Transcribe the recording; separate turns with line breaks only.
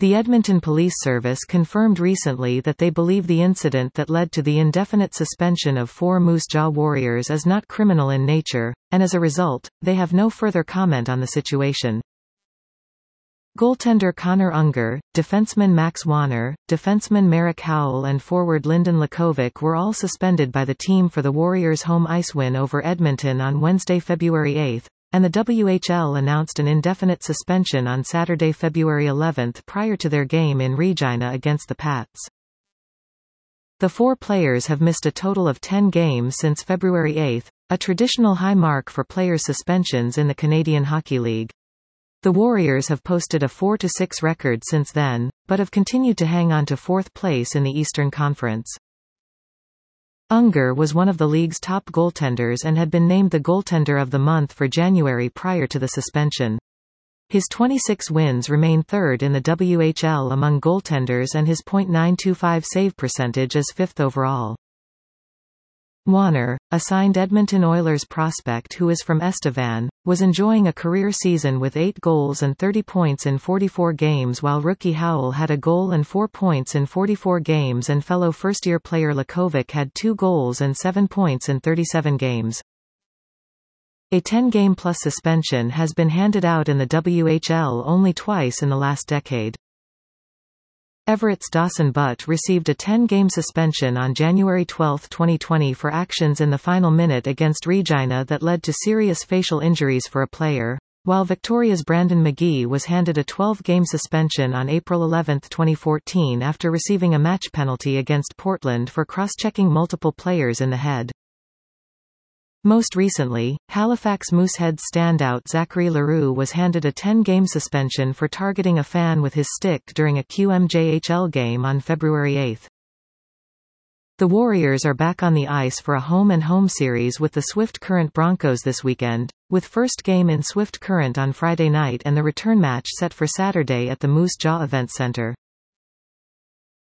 The Edmonton Police Service confirmed recently that they believe the incident that led to the indefinite suspension of 4 Moose Jaw Warriors is not criminal in nature, and as a result, they have no further comment on the situation. Goaltender Connor Unger, defenseman Max Wanner, defenseman Marek Howell and forward Lyndon Lakovic were all suspended by the team for the Warriors' home ice win over Edmonton on Wednesday, February 8, and the WHL announced an indefinite suspension on Saturday, February 11 prior to their game in Regina against the Pats. The 4 players have missed a total of 10 games since February 8, a traditional high mark for players' suspensions in the Canadian Hockey League. The Warriors have posted a 4-6 record since then, but have continued to hang on to 4th place in the Eastern Conference. Unger was one of the league's top goaltenders and had been named the goaltender of the month for January prior to the suspension. His 26 wins remain third in the WHL among goaltenders and his .925 save percentage is 5th overall. Wanner, a signed Edmonton Oilers prospect who is from Estevan, was enjoying a career season with 8 goals and 30 points in 44 games while rookie Howell had a goal and 4 points in 44 games and fellow first-year player Lakovic had 2 goals and 7 points in 37 games. A 10-game-plus suspension has been handed out in the WHL only twice in the last decade. Everett's Dawson Butt received a 10-game suspension on January 12, 2020 for actions in the final minute against Regina that led to serious facial injuries for a player, while Victoria's Brandon McGee was handed a 12-game suspension on April 11, 2014 after receiving a match penalty against Portland for cross-checking multiple players in the head. Most recently, Halifax Mooseheads standout Zachary Leroux was handed a 10-game suspension for targeting a fan with his stick during a QMJHL game on February 8. The Warriors are back on the ice for a home-and-home series with the Swift Current Broncos this weekend, with first game in Swift Current on Friday night and the return match set for Saturday at the Moose Jaw Event Center.